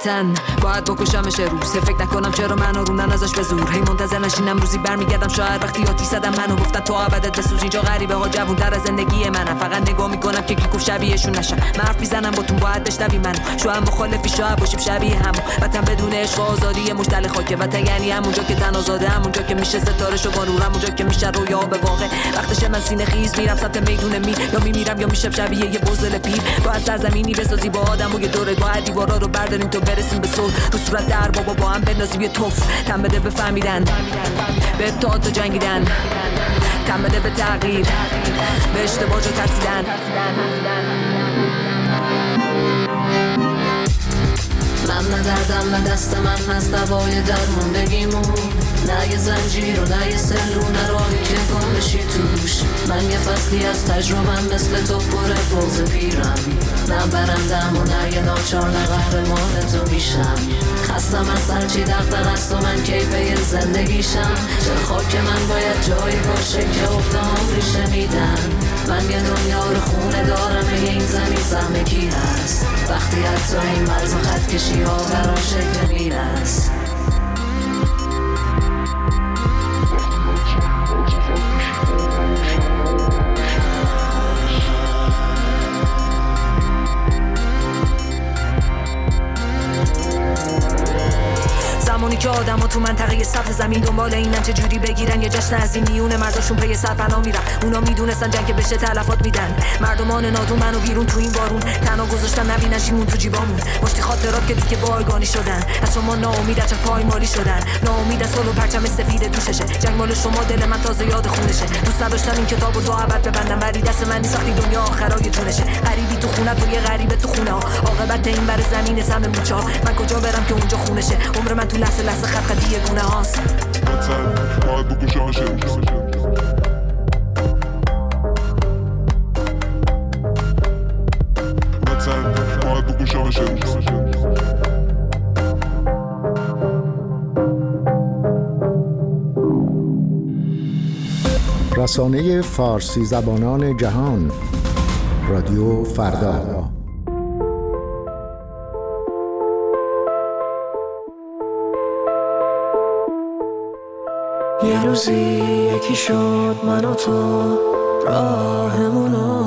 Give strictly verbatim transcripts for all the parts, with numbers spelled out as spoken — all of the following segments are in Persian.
وطن باید بکشمش روز. فکر نکنم چرا منو رونن ازش به زور. هی منتظر نشینم روزی برمیگردم شاید وقتی آتی زدم منو گفتن تو ابدت بسوز. اینجا غریبه ها جوون در از زندگی منم. فقط نگاه میکنم که کی گفت شبیهشون نشم. من حرف میزنم با تو باید بشنوی منو. شاید مخالفی شاید باشیم شبیه هم. وطن بدون عشق و آزادی مشتل خاکه. وطن یعنی همونجا که تن آزاده، همونجا که میشه ستاره شو با نور، همونجا که میشه رویا به واقع. وقتشه من سینه خیز میرم سمت میدون می، یا میمیرم یا میشم شبیه یه بزدل پیر. باید سرزمینی بسازی با آدم و یه دوره، باید دیوارا رو برداریم تو برسیم به صلح. رو صورت در بابا با هم بندازیم یه توف. تن بده به فهمیدن، به اتحاد و جنگیدن، تن بده به تغییر، به اشتباه جو ترسیدن. من نه دردم نه دست من از دوای درموندگیمون، نه یه زنجیر و نه یه سلو، نه راهی که گم بشی توش. من یه فصلی از تجربم مثل تو پر فوز پیرم، نه برندم و نه یه ناچار، نه قهرمان تو میشم. خستم از سرچی دقدق است و من کیفه زندگیشم. چرا خاک من باید جایی باشه که اقدام ریشه میدن؟ من یه دنیا رو خونه دارم، به این زمین سهم کی هست؟ وقتی حتی این مرز و خط کشی ها برام شکل میرست. زمانی که آدم ها تو منطقه سطح زمین دنبال اینن چه جوری بگیرن یه جشن از این میونه مرزاشون پی سرپناه میرن. اونا میدونستن جنگ بشه تلفات میدن. مردمان نادون منو بیرون تو این بارون تنها گذاشتن، نبینن چیمون تو جیبامون. پشتی خاطرات که دیگه بایگانی شدن. از شما ناامید از پایمالی شدن، ناامید از صلح و پرچم سفید دوششه. جنگ مال شما دل من تازه یاد خونشه. دوست نداشتم این کتابو تو ابد ببندم، ولی دست من نیست وقتی دنیا آخرای جونشه. غریبی تو خونه تو یه غریبه تو خونه ها، عاقبت این بر زمین سم موچا. من کجا برم که اونجا خونشه؟ عمر من تو لحظه لحظه خط خطی گونه هاست. وطن باید بکشمش روز. وطن باید بکشمش روز. رسانه فارسی زبانان جهان، رادیو فردا. یه روزی یکی شد من و تو راهمونو،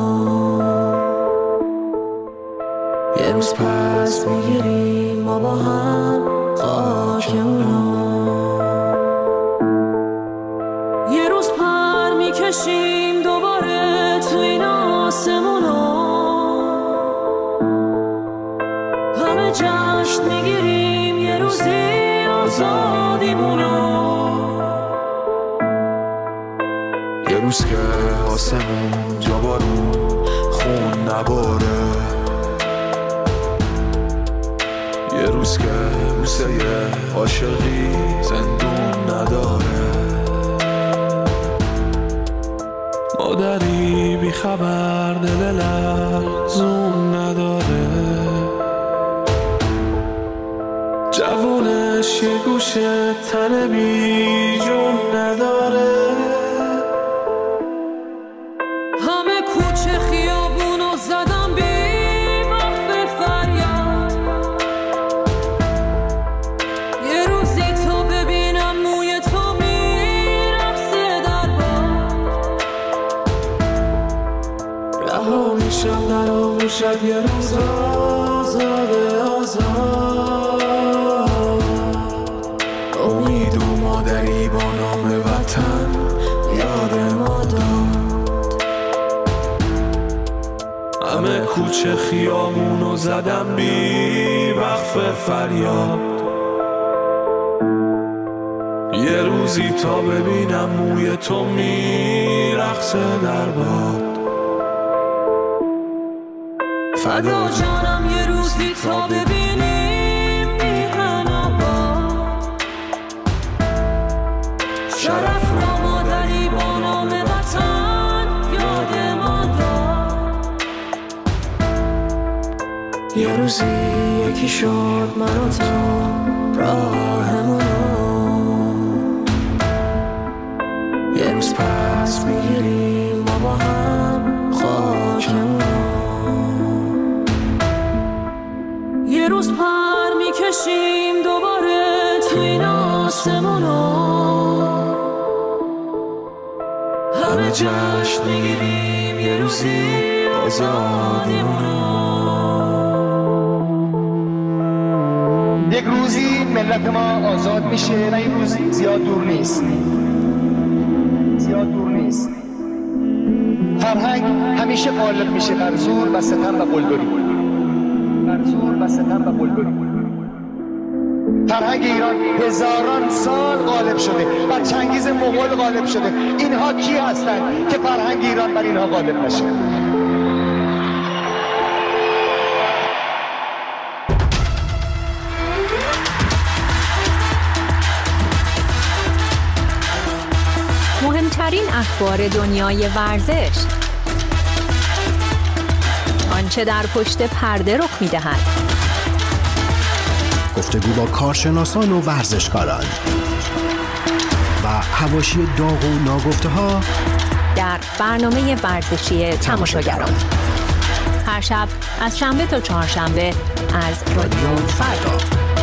یه روز پس میگیریم ما با هم خاکمونو، یه روز پر میکشیم دوباره تو این آسمونو، همه جشن میگیریم یه روزی آزادیمونو. یه روز که آسمون جا بارون خون نباره، یه روز که بوسه عاشقی زندون نداره، مادری بی خبر دل لرزون نداره، جوونش یه گوشه تن بی جون نداره. همه کوچه خیابونو زدم بی وقف فریاد، یه روزی تو ببینم موی تو میرقصه در باد، رها میشم در آغوشت یه روز آزاده آزاد. امید و مادری با نام وطن یاد ما داد، همه کوچه خیامونو زدم بی وقف فریاد، یه روزی تا ببینم موی تو میرقصه در باد. فدا جانم یه روزی تا ببینیم میهن آباد، شرف را مادری با نام وطن یاد ما داد. یه روزی یکی شد من و تو راهمونو، یه روز پس میگیریم ما با هم خاکمونو، یه روز پر میکشیم بشیم دوباره تو این آسمونا، همه جشن میگیریم یه روزی آزادیمونو. یک روزی ملت ما آزاد میشه و این روزی زیاد دور نیست، زیاد دور نیست. فرهنگ همیشه غالب میشه بر زور و ستم و قلدری، بر زور و ستم و قلدری. فرهنگ ایران هزاران سال غالب شده، بر چنگیز مغول غالب شده. اینها کی هستند که فرهنگ ایران بر اینها غالب نشه؟ مهمترین اخبار دنیای ورزش، آنچه در پشت پرده رخ می‌دهد، گفتگو با کارشناسان و ورزشکاران و حواشی داغ و ناگفته‌ها در برنامه ورزشی تماشاگران، هر شب از شنبه تا چهارشنبه از رادیو فردا.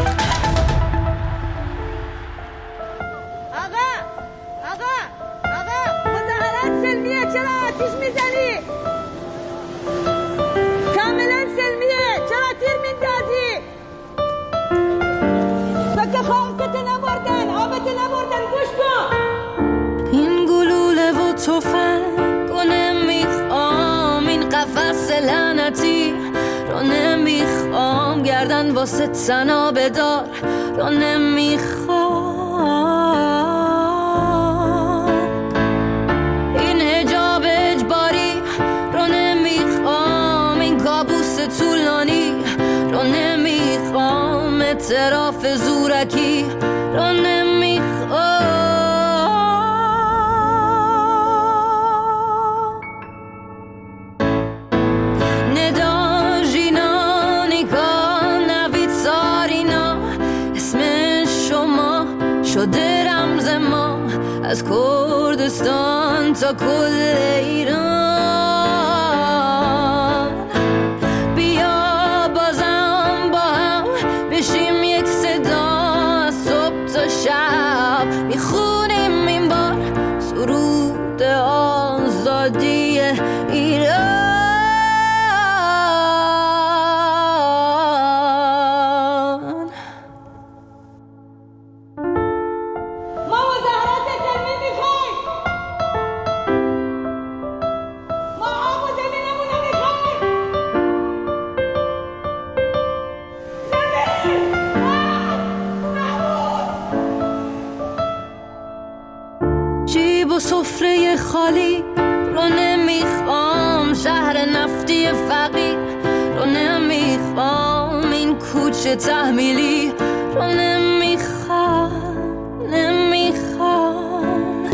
این گلوله و تفنگ رو نمیخوام، این قفس لعنتی رو نمیخوام، گردن واسه تنا بدار رو نمیخوام، این حجاب اجباری رو نمیخوام، این کابوس طولانی رو نمیخوام، اعتراف زورکی رو نمیخوام. ندا جینا نیکا نوید سارینا، اسم شما شده رمز ما، از کردستان تا کل ایران. بیا بازم با هم بشیم یک صدا، صبح تا شب میخونیم این بار سرود آزادی ایران. ما مظاهرات سلمی میخوایم، ما آب و زمینمون رو میخوایم. زمین جیب و سفره خالی رو نمیخوام، شهر نفتی فقیر رو نمیخوام، این کوچه تحمیلی رو نمیخوام، نمیخوام.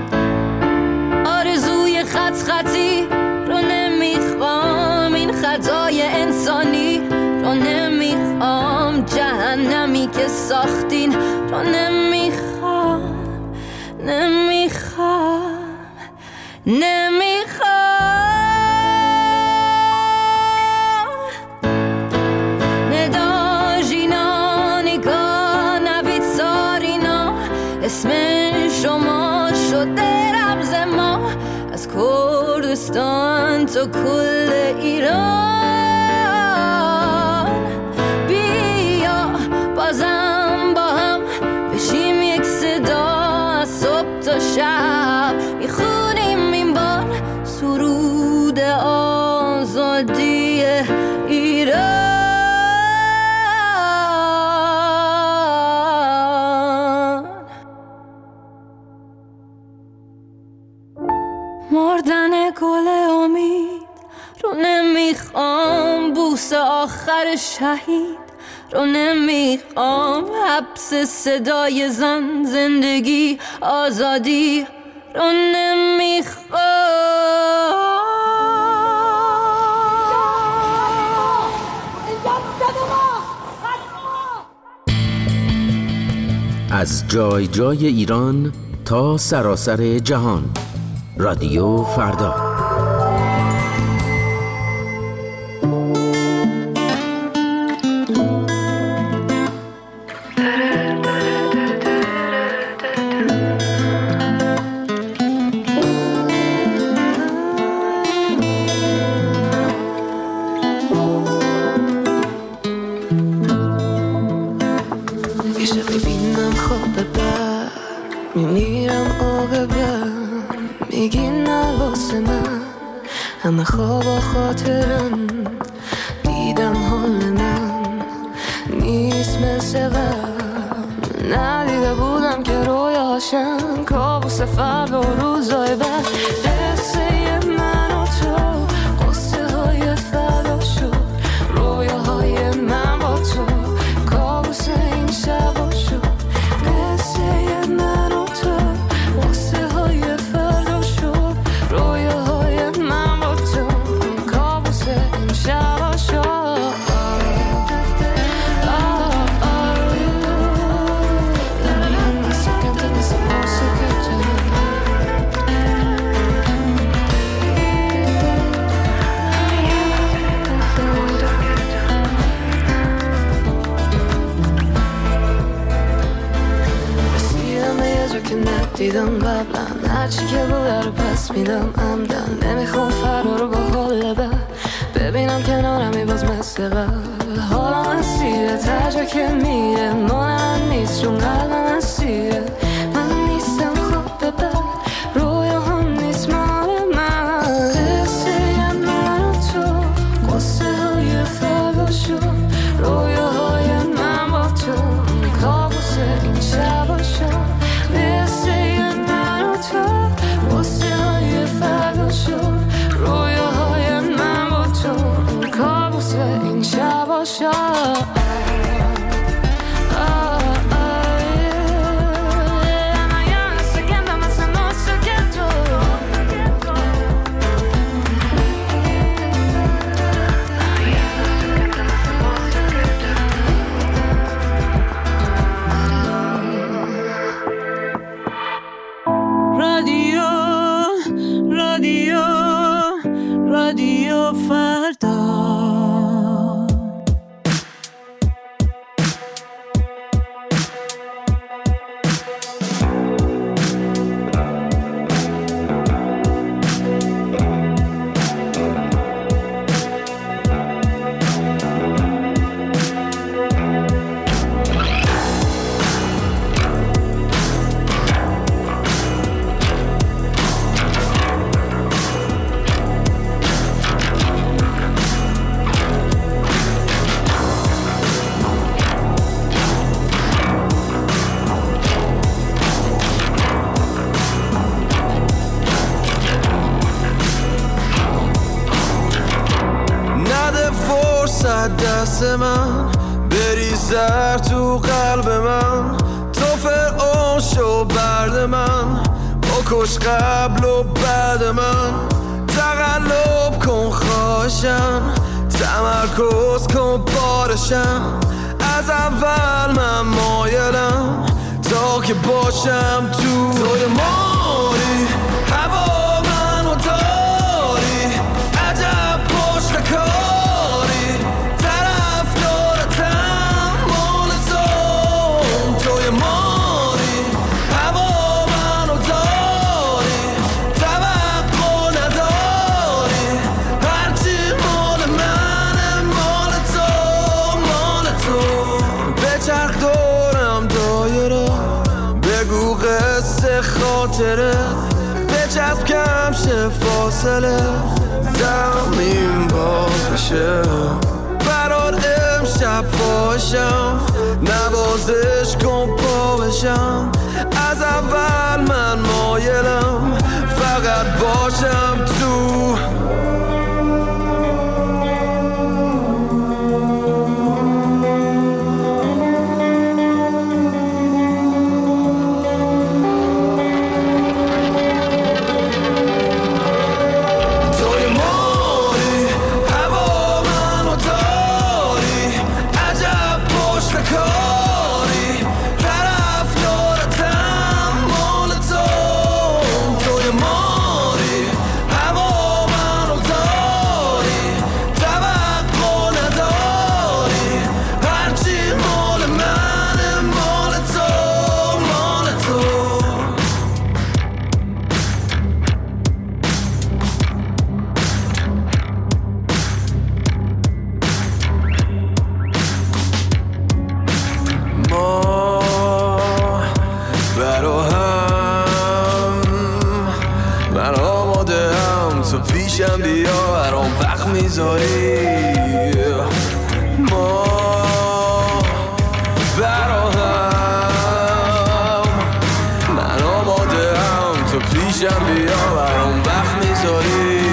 آرزوی خط خطی رو نمیخوام، این خطای انسانی رو نمیخوام، جهنمی که ساختین رو نمیخوام، نمیخوام، نمیخوام. ندا جینا نیکا نوید سارینا، اسم شما شده رمز ما، از کردستان تا کل ایران. بیا بازم با هم بشیم یک صدا، صبح تا شب میخونیم این بار سرود آزادی ایران. مردن گل امید رو نمیخوام، بوس آخر شهید رو نمیخوام، حبس صدای زن، زندگی آزادی رو نمیخوام. از جای جای ایران تا سراسر جهان، رادیو فردا. میشه ببینم خواب بر میمیرم عاقبت میگی نه واسه من همه خواب و خاطرم دیدم حال من نیست مثل قبل ندیده بودم که رویاشم کابوس فردا و روزای بعد قصه من و تو قصه های فردا شد رویاهای من با تو کابوس این شبا شد قصه من و تو قصه های فردا شد رویاهای من با تو کابوس این شبا شد دیدم قبلا هرچی که بوده رو پس میدم عمدن نمیخوام فردا رو با حال بد ببینم کنارمی باز مثل قبل حالا من سیره ترجا که میره مال من نیست چون قلب من سیره من نیستم خواب بد رویا هم نیست مال من قصه من و تو قصه های فردا شد رویا های من با تو کابوس این شبا شد قصه های فردا شد رویاهای من با تو کابوس این شبا شد دست من بریزر تو قلب من تو فرعون شو برد من بکش قبل و بعد من تقلب کن خواهشم تمرکز کن بارشم از اول من مایلم تا که باشم تو توی ماری هوا منو داری عجب پشت کاری طرف دارتم مال تو توی ماری هوا منو داری توقع نداری هرچی مال منه مال تو مال تو بچرخ دورم دایره بگو قصه خاطره بچسب کم شه فاصله زمین باز بشه برات امشب فاشم نوازش کن پا بشم از اول من مایلم فقط باشم تو more پیشم بیا برام وقت میذاری ما برا هم من آماده هم تو پیشم بیا برام وقت میذاری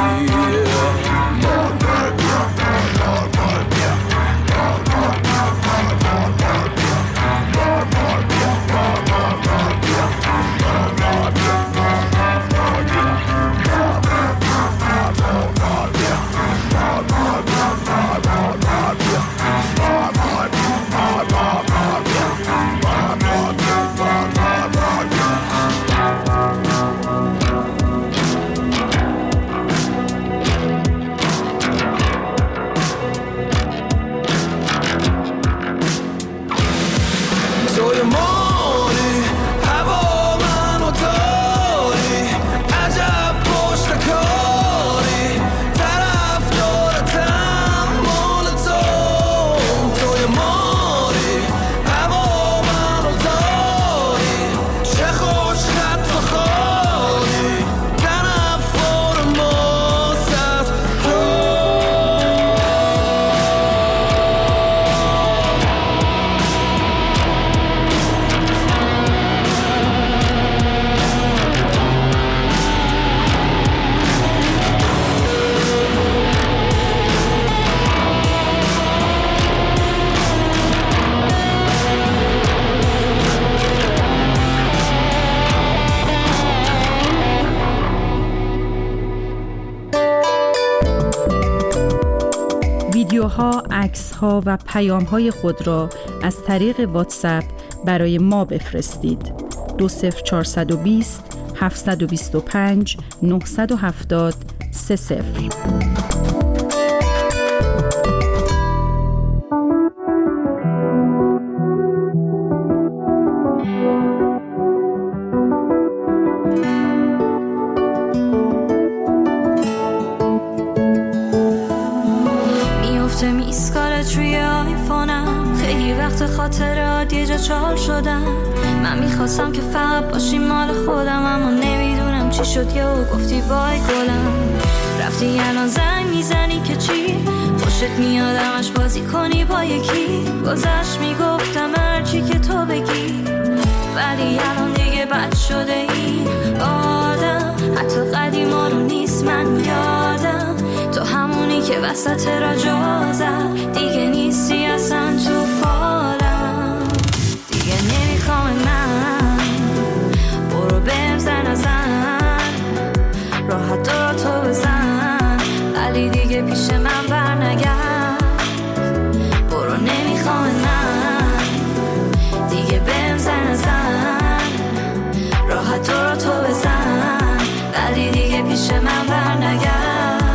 ویدیوها، عکس‌ها و پیام‌های خود را از طریق واتساپ برای ما بفرستید. دو صفر چهارصد و بیست هفتصد و بیست و پنج نهصد و هفتاد سه صفر. خاطرات یه جا چال شدم. من میخواستم که فقط باشی مال خودم، اما نمیدونم چی شد یهو گفتی وای گلم. رفتی الان زنگ میزنی که چی؟ خوشت میاد همش بازی کنی با یکی. گذشت میگفتم هرچی که تو بگی، ولی الان دیگه بد شده این آدم. حتی قدیما رو نیست من یادم، تو همونی که وسط را جا زد. دیگه نیستی اصلا تو فالم، دیگه نمیخوام من. برو بهم زن ازن، راحت دارا تو بزن، ولی دیگه پیش من بر نگرد. برو نمیخوام من، دیگه بهم زن ازن، راحت دارا تو بزن، ولی دیگه پیش من بر نگرد.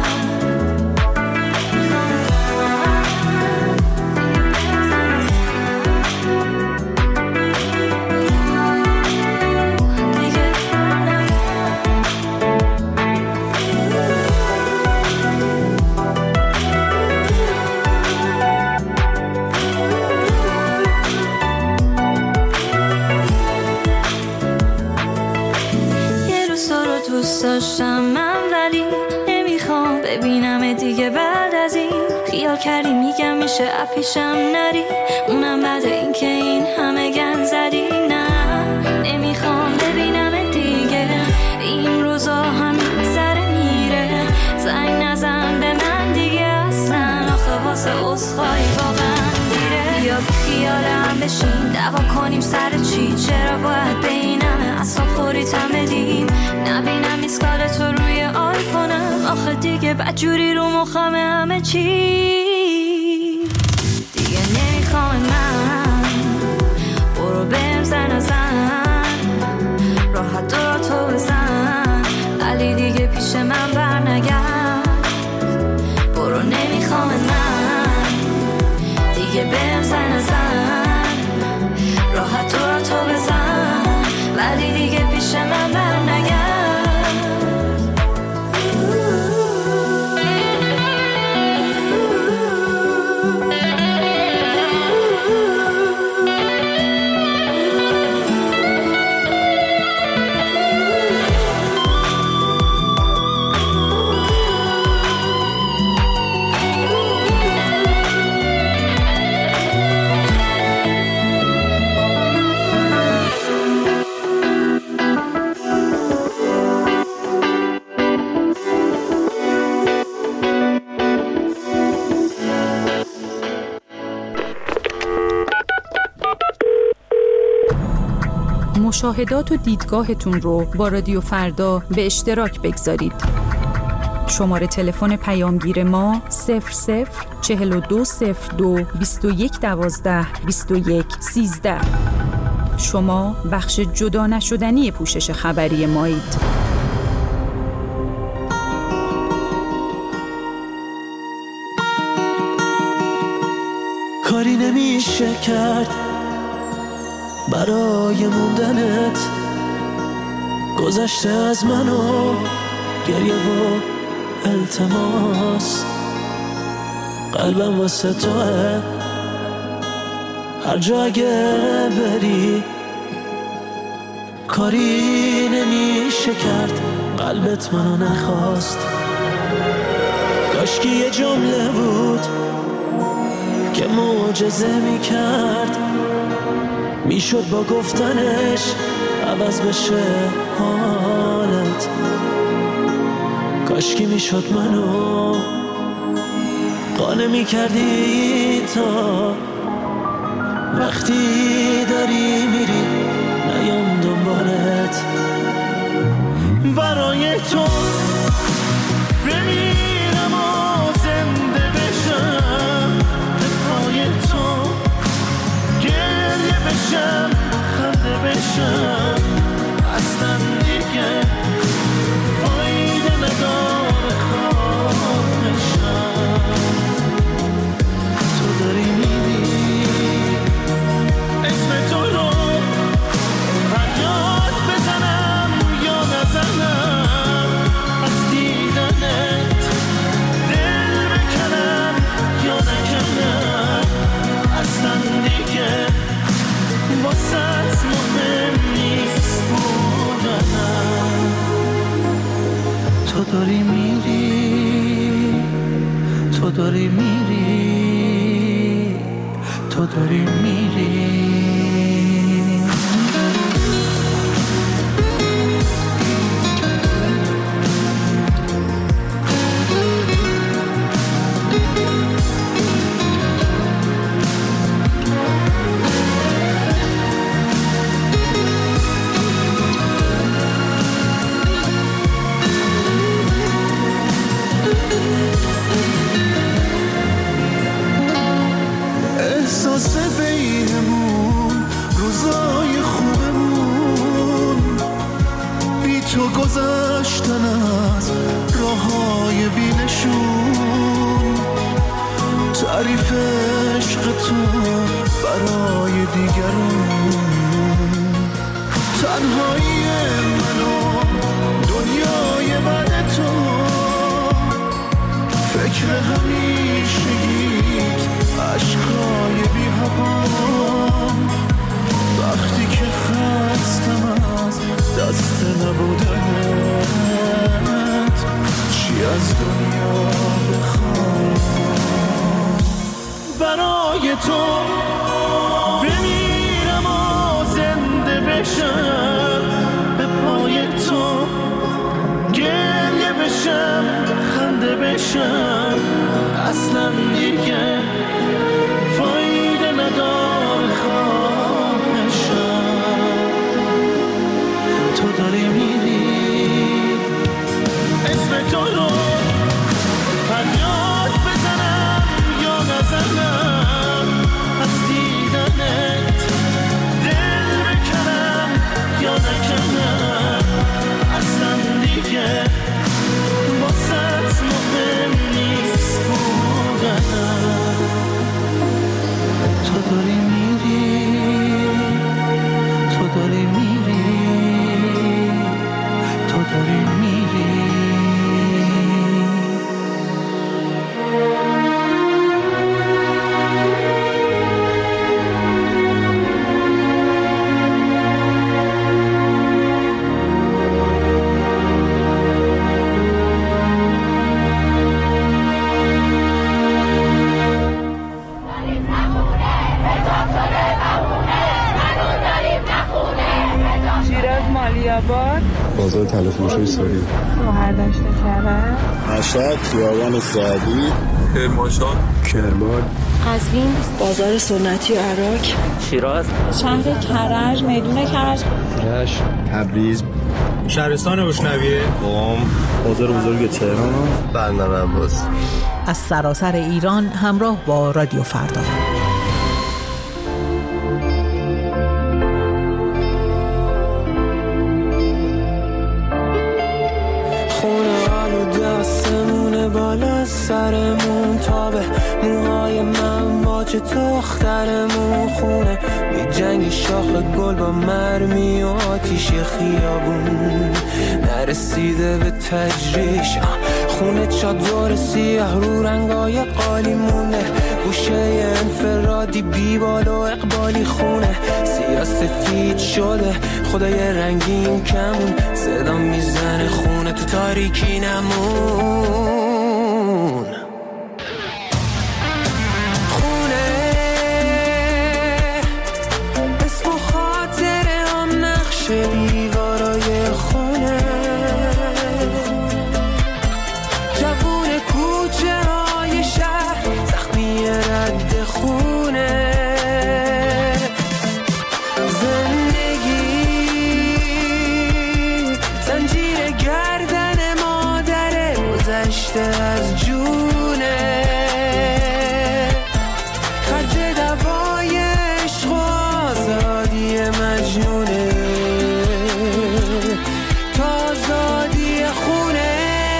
داشتم من ولی نمیخوام ببینم دیگه. بعد از این خیال کردی میگم میشه اپیشم نری، اونم بعد این که این همه گند زدی. نه نمیخوام ببینم دیگه، این روزا هم میگذره میره. زنگ نزن به من دیگه اصلا، آخه واسه عذرخواهی واقعا دیره. بیا بی خیالم بشین دعوا کنیم سر چی؟ چرا باید بینمه اصلا خوریتم بدیم؟ نبینم ایسکال تو روی آیفونم، آخه دیگه بدجوری رو مخم همه چی. دیگه نمیخوام من، برو بهم زن ازن، راحت دارا تو بزن، ولی دیگه پیش من بر نگرد. برو نمیخوام من، دیگه بهم زن ازن، راحت دارا تو بزن، ولی دیگه پیش من بر نگرد. مشاهدات و دیدگاهتون رو با رادیو فردا به اشتراک بگذارید. شماره تلفن پیامگیر ما صفر صفر چهل و دو صفر دو بیست و یک دوازده بیست و یک سیزده. شما بخش جدا نشدنی پوشش خبری مایید. کاری نمیشه کرد برای موندنت، گذشته از من و گریه و التماس. قلبم واسه توه، هر جا اگه بری کاری نمیشه کرد، قلبت منو نخواست. کاشکی یه جمله بود که معجزه میکرد، میشد با گفتنش عوض بشه حالت. کاشکی میشد منو قانع میکردی تا وقتی داری میری نیام دنبالت. برای تو بمیرم و زنده بشم، به پای تو گریه بشم خنده بشم. اصلا دیگه فایده نداره خواهشم. تو داری میری اسم تو رو فریاد بزنم یا نزنم، از دیدنت دل بکنم یا نکنم. اصلا دیگه واسه مهم نیست بودنم. تو داری میری، تو داری میری، تو داری میری. احساس بینمون روزای خوبمون، بی تو گذشتن از راههای بینشون. تعریف عشق تو برای دیگرون، تنهایی منو دنیای بعد تو. فکر همیشگیت عشقای بی هوام، وقتی که خستم از دست نبودنت. چی از دنیا بخوام برای تو بمیرم و زنده بشم، به پای تو گریه بشم خنده بشم. اصلا دیگه فایده نداره خواهشم. تو داری میری اسم تو رو فریاد بزنم یا نزنم، از دیدنت دل بکنم یا نکنم. اصلا دیگه واسه مهم نیست بودنم. تو داری میری، تو داری میری، تو داری میری. بازار طلا فروشی ساری، شوهر داشته کرده، مشهد، خیابان سعدی، کرمانشاه، کرمان، قزوین، بازار سنتی عراق، شیراز، شهر کرج، میدون کرج، رشت، تبریز، شهرستان روشنویه، قم، بازار بزرگ تهران، بندر عباس. از سراسر ایران همراه با رادیو فردا. بالا سرمون تابه موهای من واجه دخترمون خونه بی جنگی شاخ گل با مرمی و آتیش خیابون نرسیده به تجریش خونه چادر سیاه رو رنگای قالی مونه گوشه انفرادی بیبال و اقبالی خونه سیاه سفید شده خدای رنگین کمون صدا میزنه خونه تو تاریکی نمون دیوارای خونه جوون کوچه های شهر زخمی رد خونه زندگی زنجیر گردن مادره گذشته از جونه خرج دوای عشق و آزادی مجنونه آزادی خونه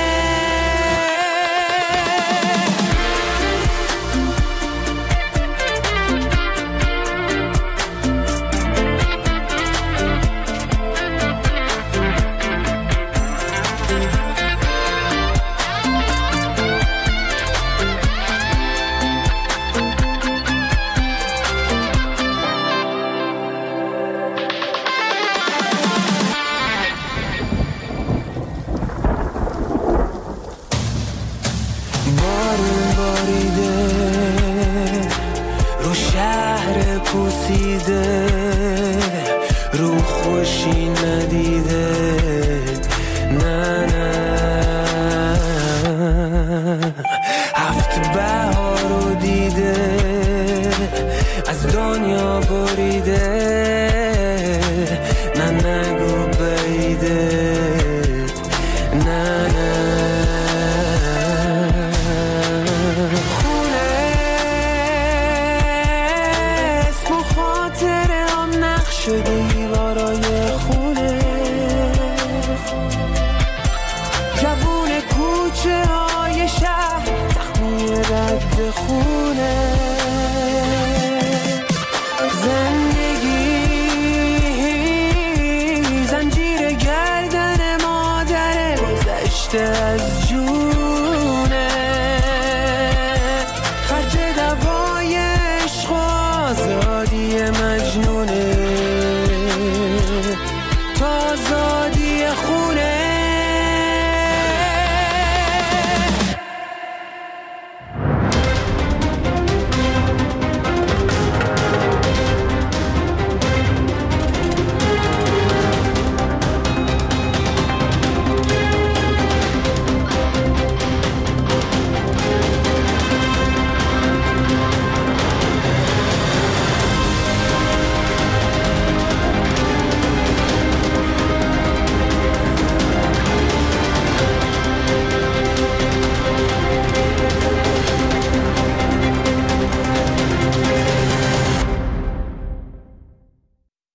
رو خوشی ندیده نه نه هفت بهارو دیده از دنیا بریده نه نگو بیده نه نه خونه اسم خاطره هم نقش شده